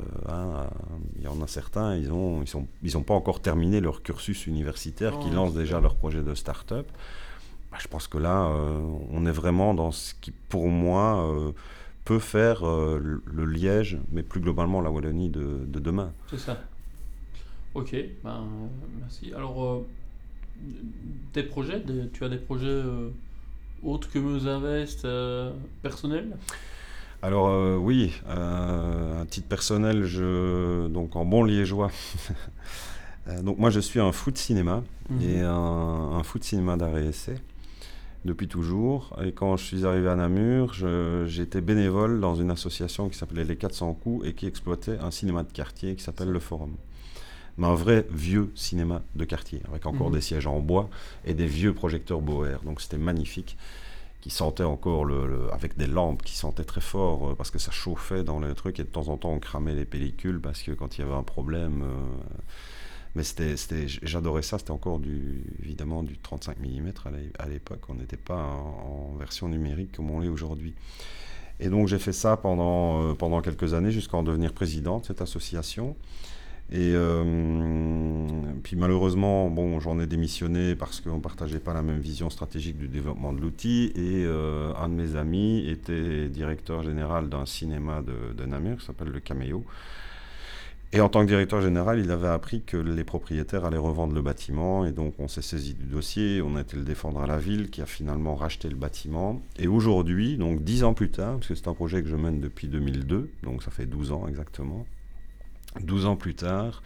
Il y en a certains, ils ont pas encore terminé leur cursus universitaire, qui lancent déjà leur projet de start-up. Bah, je pense que là, on est vraiment dans ce qui, pour moi, peut faire le Liège, mais plus globalement la Wallonie de demain. C'est ça. Ok, ben, merci. Alors, tes projets, tu as des projets autres que Meuse Invest personnels? Alors oui, à titre personnel, donc en bon liégeois, donc moi je suis un fou de cinéma, et un fou de cinéma d'art et essai depuis toujours. Et quand je suis arrivé à Namur, j'étais bénévole dans une association qui s'appelait Les 400 coups et qui exploitait un cinéma de quartier qui s'appelle Le Forum. Mais un vrai vieux cinéma de quartier, avec encore des sièges en bois et des vieux projecteurs Boer. Donc c'était magnifique, qui sentait encore, avec des lampes qui sentaient très fort, parce que ça chauffait dans le truc, et de temps en temps on cramait les pellicules, parce que quand il y avait un problème... mais j'adorais ça, c'était encore évidemment du 35 mm à l'époque, on n'était pas en version numérique comme on l'est aujourd'hui. Et donc j'ai fait ça pendant quelques années, jusqu'à en devenir président de cette association. Et puis malheureusement, bon, j'en ai démissionné parce qu'on ne partageait pas la même vision stratégique du développement de l'outil. Et un de mes amis était directeur général d'un cinéma de Namur qui s'appelle le Caméo. Et en tant que directeur général, il avait appris que les propriétaires allaient revendre le bâtiment. Et donc on s'est saisi du dossier, on a été le défendre à la ville qui a finalement racheté le bâtiment. Et aujourd'hui, donc 10 ans plus tard, parce que c'est un projet que je mène depuis 2002, donc ça fait 12 ans exactement, 12 ans plus tard,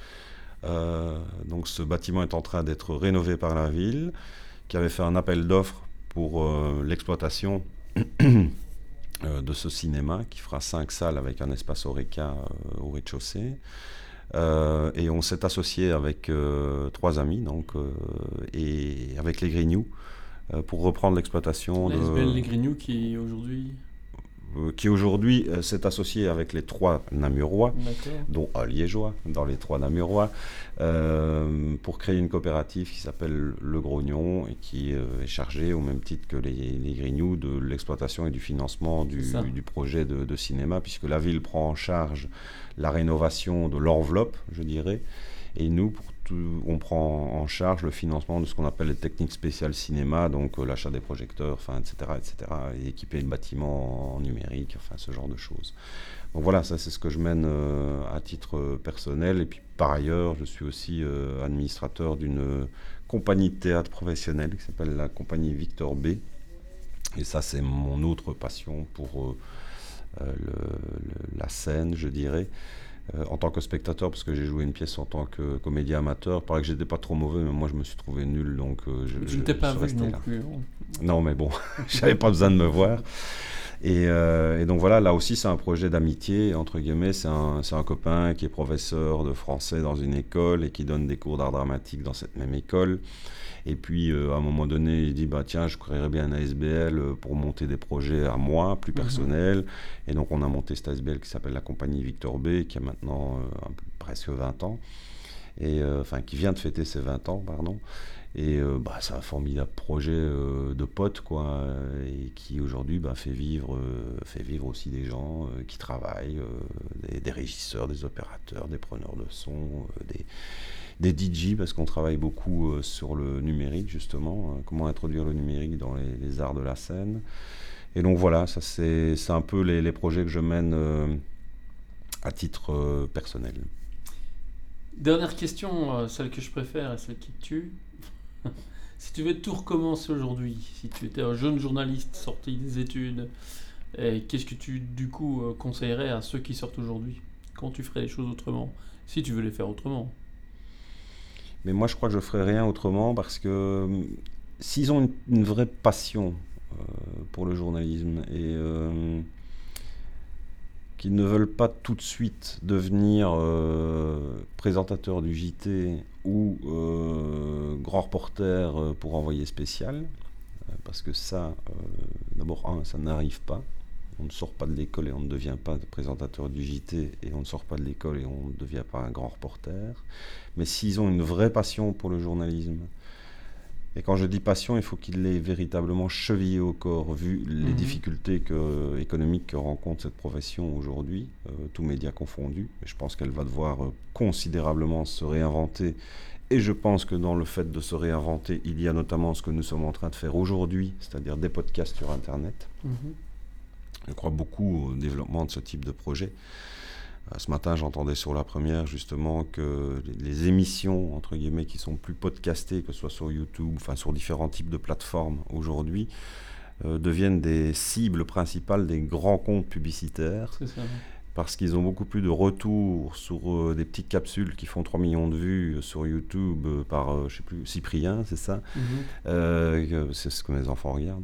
donc ce bâtiment est en train d'être rénové par la ville, qui avait fait un appel d'offres pour l'exploitation de ce cinéma, qui fera 5 salles avec un espace Horeca au rez-de-chaussée. Et on s'est associé avec 3 amis, donc, et avec les Grignoux, pour reprendre l'exploitation Les Grignoux qui aujourd'hui s'est associé avec les 3 Namurois, dont un Liégeois dans les 3 Namurois, pour créer une coopérative qui s'appelle Le Grognon, et qui est chargée, au même titre que les Grignoux, de l'exploitation et du financement du projet de cinéma, puisque la ville prend en charge la rénovation de l'enveloppe, je dirais, et nous, on prend en charge le financement de ce qu'on appelle les techniques spéciales cinéma, donc l'achat des projecteurs, etc., et équiper le bâtiment en numérique, ce genre de choses. Donc voilà, ça c'est ce que je mène à titre personnel. Et puis par ailleurs, je suis aussi administrateur d'une compagnie de théâtre professionnelle qui s'appelle la compagnie Victor B. Et ça, c'est mon autre passion pour la scène, je dirais. En tant que spectateur, parce que j'ai joué une pièce en tant que comédien amateur. Il paraît que j'étais pas trop mauvais, mais moi je me suis trouvé nul, donc tu ne t'es pas vu non plus. Non, mais bon, j'avais pas besoin de me voir. Et donc voilà, là aussi c'est un projet d'amitié, entre guillemets. C'est un copain qui est professeur de français dans une école et qui donne des cours d'art dramatique dans cette même école. Et puis à un moment donné, il dit bah tiens, je créerais bien un ASBL pour monter des projets à moi, plus personnels. Et donc on a monté cette ASBL qui s'appelle la compagnie Victor B, qui a maintenant presque 20 ans, et qui vient de fêter ses 20 ans, pardon. Et c'est un formidable projet de potes, quoi, et qui aujourd'hui fait vivre aussi des gens qui travaillent, des régisseurs, des opérateurs, des preneurs de son, des DJ, parce qu'on travaille beaucoup sur le numérique, justement, comment introduire le numérique dans les arts de la scène. Et donc voilà, ça c'est un peu les projets que je mène à titre personnel. Dernière question, celle que je préfère et celle qui te tue. Si tu devais tout recommencer aujourd'hui, si tu étais un jeune journaliste sorti des études, qu'est-ce que tu du coup conseillerais à ceux qui sortent aujourd'hui? Comment tu ferais les choses autrement? Si tu veux les faire autrement. Mais moi, je crois que je ferais rien autrement parce que s'ils ont une vraie passion pour le journalisme et qu'ils ne veulent pas tout de suite devenir présentateur du JT ou grand reporter pour envoyé spécial, parce que ça, d'abord, ça n'arrive pas. On ne sort pas de l'école et on ne devient pas présentateur du JT, et on ne sort pas de l'école et on ne devient pas un grand reporter. Mais s'ils ont une vraie passion pour le journalisme, et quand je dis passion, il faut qu'il l'ait véritablement chevillé au corps, vu les difficultés économiques que rencontre cette profession aujourd'hui, tous médias confondus. Et je pense qu'elle va devoir considérablement se réinventer. Et je pense que dans le fait de se réinventer, il y a notamment ce que nous sommes en train de faire aujourd'hui, c'est-à-dire des podcasts sur Internet. Je crois beaucoup au développement de ce type de projet. Ce matin, j'entendais sur La Première justement que les émissions, entre guillemets, qui sont plus podcastées, que ce soit sur YouTube, enfin sur différents types de plateformes aujourd'hui, deviennent des cibles principales des grands comptes publicitaires. C'est ça. Parce qu'ils ont beaucoup plus de retours sur des petites capsules qui font 3 millions de vues sur YouTube par, je sais plus, Cyprien, c'est ça. C'est ce que mes enfants regardent.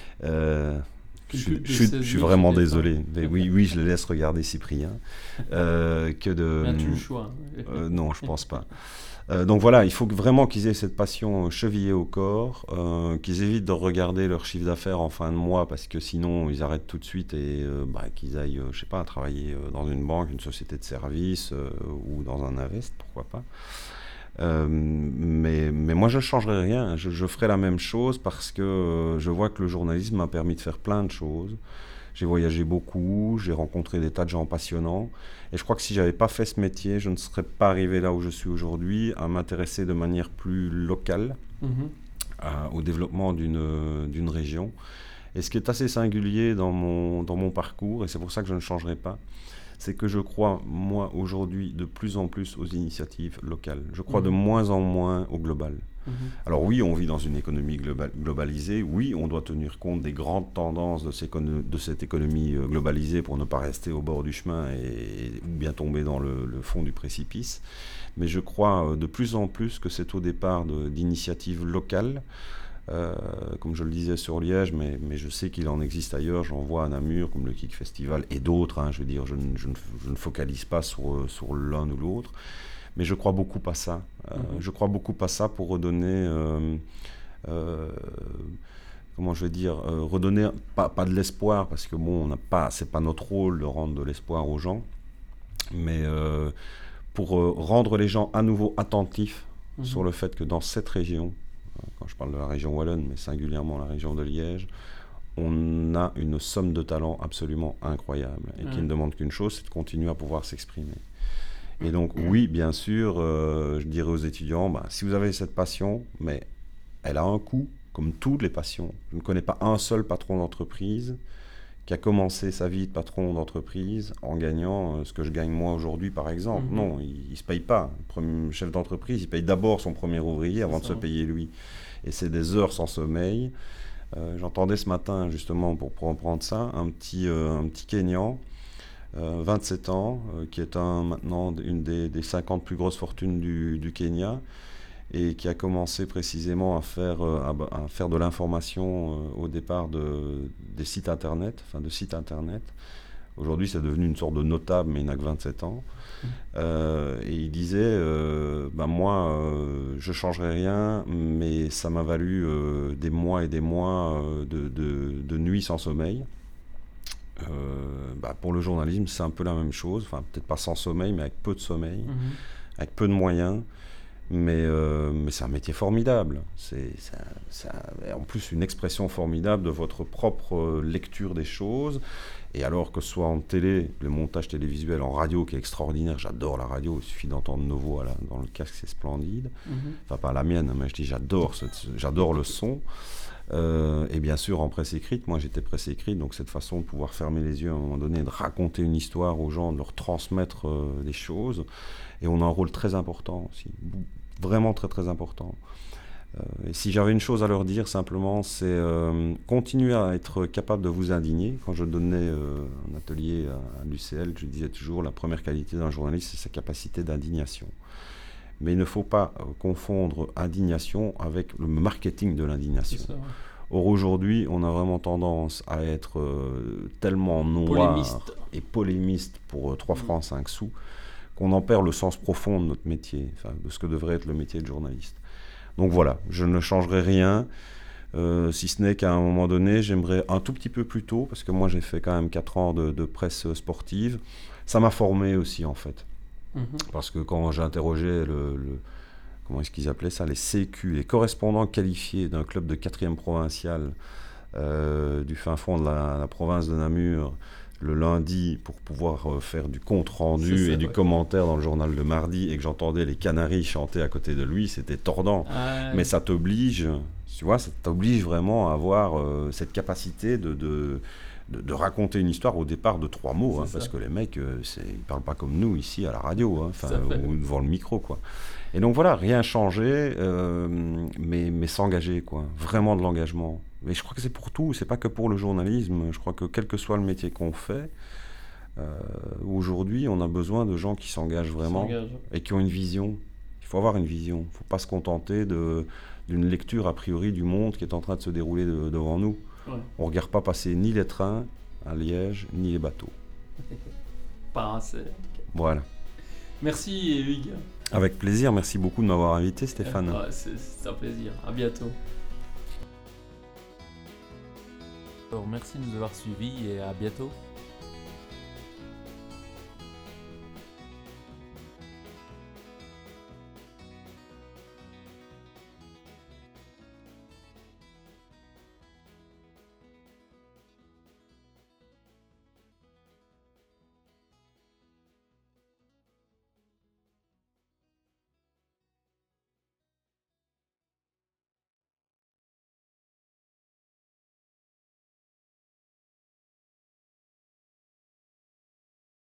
Je suis vraiment désolé. Mais oui, je les laisse regarder Cyprien. Que de. Bien, tu le choix. Non, je pense pas. Donc voilà, il faut vraiment qu'ils aient cette passion chevillée au corps, qu'ils évitent de regarder leur chiffre d'affaires en fin de mois parce que sinon ils arrêtent tout de suite et qu'ils aillent, je sais pas, travailler dans une banque, une société de services ou dans un invest, pourquoi pas. Mais moi je ne changerai rien, je ferai la même chose parce que je vois que le journalisme m'a permis de faire plein de choses. J'ai voyagé beaucoup, j'ai rencontré des tas de gens passionnants et je crois que si j'avais pas fait ce métier, je ne serais pas arrivé là où je suis aujourd'hui, à m'intéresser de manière plus locale au développement d'une région. Et ce qui est assez singulier dans mon parcours, et c'est pour ça que je ne changerai pas, c'est que je crois, moi, aujourd'hui, de plus en plus aux initiatives locales. Je crois de moins en moins au global. Alors oui, on vit dans une économie globalisée. Oui, on doit tenir compte des grandes tendances de cette économie globalisée pour ne pas rester au bord du chemin ou bien tomber dans le fond du précipice. Mais je crois de plus en plus que c'est au départ d'initiatives locales. Comme je le disais sur Liège, mais je sais qu'il en existe ailleurs, j'en vois à Namur, comme le Kik Festival et d'autres, je veux dire, je ne focalise pas sur l'un ou l'autre, mais je crois beaucoup à ça. Je crois beaucoup à ça pour redonner, comment je vais dire, redonner, pas de l'espoir, parce que bon, c'est pas notre rôle de rendre de l'espoir aux gens, mais pour rendre les gens à nouveau attentifs sur le fait que dans cette région, quand je parle de la région wallonne, mais singulièrement la région de Liège, on a une somme de talents absolument incroyable et qui ne demande qu'une chose, c'est de continuer à pouvoir s'exprimer. Et donc oui, bien sûr, je dirais aux étudiants, si vous avez cette passion, mais elle a un coût, comme toutes les passions. Je ne connais pas un seul patron d'entreprise qui a commencé sa vie de patron d'entreprise en gagnant ce que je gagne moi aujourd'hui, par exemple. Non, il ne se paye pas. Le chef d'entreprise, il paye d'abord son premier ouvrier avant de se payer lui. Et c'est des heures sans sommeil. J'entendais ce matin, justement, pour reprendre ça, un petit Kényan, 27 ans, qui est maintenant une des 50 plus grosses fortunes du Kenya, et qui a commencé précisément à faire de l'information au départ des sites internet, de sites internet. Aujourd'hui, c'est devenu une sorte de notable, mais il n'a que 27 ans. Et il disait, moi, je ne changerai rien, mais ça m'a valu des mois et des mois de nuits sans sommeil. Pour le journalisme, c'est un peu la même chose. Enfin, peut-être pas sans sommeil, mais avec peu de sommeil, avec peu de moyens. Mais c'est un métier formidable. C'est en plus une expression formidable de votre propre lecture des choses. Et alors que ce soit en télé, le montage télévisuel, en radio qui est extraordinaire, j'adore la radio, il suffit d'entendre nos voix dans le casque, c'est splendide. Enfin, pas la mienne, mais je dis j'adore le son. Et bien sûr en presse écrite, moi j'étais presse écrite, donc cette façon de pouvoir fermer les yeux à un moment donné, de raconter une histoire aux gens, de leur transmettre des choses. Et on a un rôle très important aussi, vraiment très très important. Et si j'avais une chose à leur dire simplement, c'est continuer à être capable de vous indigner. Quand je donnais un atelier à l'UCL, je disais toujours la première qualité d'un journaliste, c'est sa capacité d'indignation. Mais il ne faut pas confondre indignation avec le marketing de l'indignation. C'est ça, ouais. Or aujourd'hui, on a vraiment tendance à être tellement noir Polémiste. et polémiste pour 3 francs 5 sous qu'on en perd le sens profond de notre métier, enfin, de ce que devrait être le métier de journaliste. Donc voilà, je ne changerai rien, si ce n'est qu'à un moment donné, j'aimerais un tout petit peu plus tôt, parce que moi j'ai fait quand même 4 ans de presse sportive. Ça m'a formé aussi en fait. Parce que quand j'ai interrogé comment est-ce qu'ils appelaient ça, les CQ, les correspondants qualifiés d'un club de 4e provincial du fin fond de la province de Namur, le lundi pour pouvoir faire du compte-rendu et du commentaire dans le journal de mardi, et que j'entendais les Canaries chanter à côté de lui, c'était tordant. Mais ça t'oblige, tu vois, ça t'oblige vraiment à avoir cette capacité de raconter une histoire au départ de 3 mots, hein, parce que les mecs, ils parlent pas comme nous ici à la radio, hein, ou devant le micro, quoi. Et donc voilà, rien changer, mais s'engager, quoi. Vraiment de l'engagement. Mais je crois que c'est pour tout, c'est pas que pour le journalisme. Je crois que quel que soit le métier qu'on fait, aujourd'hui, on a besoin de gens qui s'engagent vraiment et qui ont une vision. Il faut avoir une vision. Il ne faut pas se contenter d'une lecture a priori du monde qui est en train de se dérouler devant nous. Ouais. On ne regarde pas passer ni les trains à Liège, ni les bateaux. Pas assez. Voilà. Merci Hugues. Avec plaisir, merci beaucoup de m'avoir invité, Stéphane. C'est un plaisir, à bientôt. Alors, merci de nous avoir suivis et à bientôt.